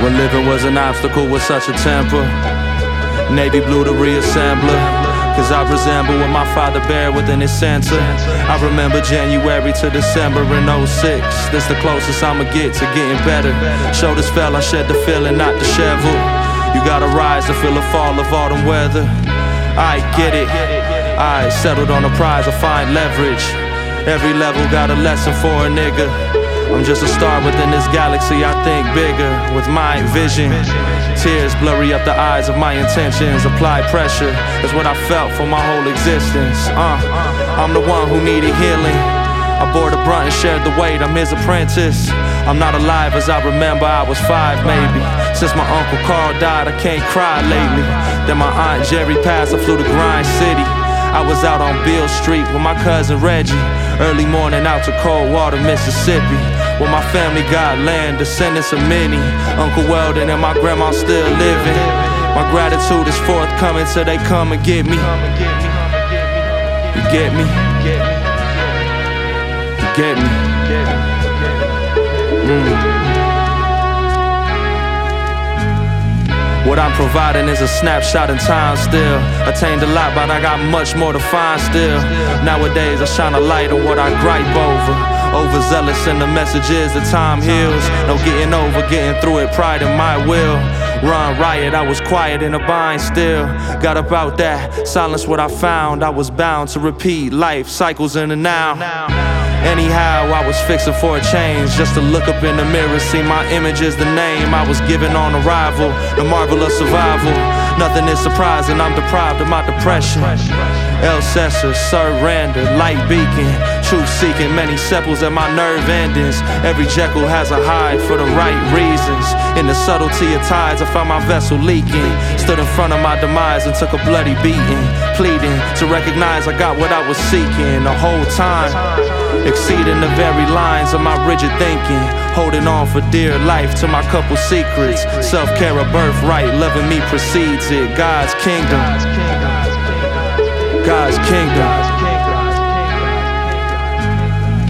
When living was an obstacle with such a temper, navy blue to reassembler, cause I resemble what my father bare within his center. I remember January to December in 06. This the closest I'ma get to getting better. Shoulders fell, I shed the feeling, not disheveled. You gotta rise to feel the fall of autumn weather. I get it, I settled on a prize, I find leverage. Every level got a lesson for a nigga. I'm just a star within this galaxy, I think bigger with my vision. Tears blurry up the eyes of my intentions. Apply pressure, that's what I felt for my whole existence. I'm the one who needed healing. I bore the brunt and shared the weight, I'm his apprentice. I'm not alive as I remember, I was 5 maybe. Since my Uncle Carl died, I can't cry lately. Then my Aunt Jerry passed, I flew to Grind City. I was out on Beale Street with my cousin Reggie. Early morning out to Coldwater, Mississippi, where my family got land, descendants of many. Uncle Weldon and my grandma still living. My gratitude is forthcoming till they come and get me. You get me? You get me? What I'm providing is a snapshot in time still. Attained a lot, but I got much more to find still. Nowadays I shine a light on what I gripe over. Overzealous in the messages that time heals. No getting over, getting through it, pride in my will. Run riot, I was quiet in a bind still. Got about that, silence what I found. I was bound to repeat life cycles in the now. Anyhow, I was fixing for a change, just to look up in the mirror, see my image is the name I was given on arrival, the marvel of survival. Nothing is surprising, I'm deprived of my depression. El Cesar, surrender, light beacon, truth seeking, many sepals at my nerve endings. Every Jekyll has a hide for the right reasons. In the subtlety of tides, I found my vessel leaking. Stood in front of my demise and took a bloody beating, pleading to recognize I got what I was seeking the whole time. Exceeding the very lines of my rigid thinking, holding on for dear life to my couple secrets. Self-care a birthright, loving me precedes it. God's kingdom, God's kingdom.